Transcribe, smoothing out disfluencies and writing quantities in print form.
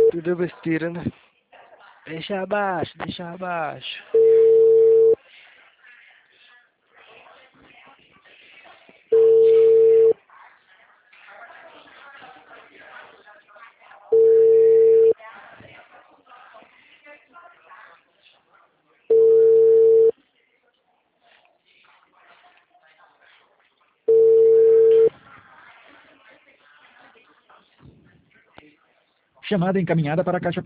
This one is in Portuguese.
Tudo besteira, né? Deixa abaixo, deixa abaixo. Chamada encaminhada para a caixa